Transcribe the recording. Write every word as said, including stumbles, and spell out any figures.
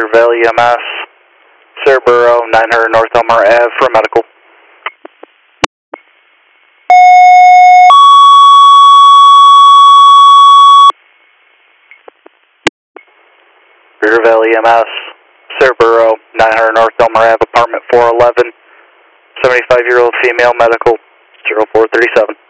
Rivervale E M S, Cerbero, nine hundred North Elmore Ave for medical. Rivervale E M S, Cerbero, nine hundred North Elmore Ave, apartment four eleven, seventy-five year old female, medical, zero four three seven.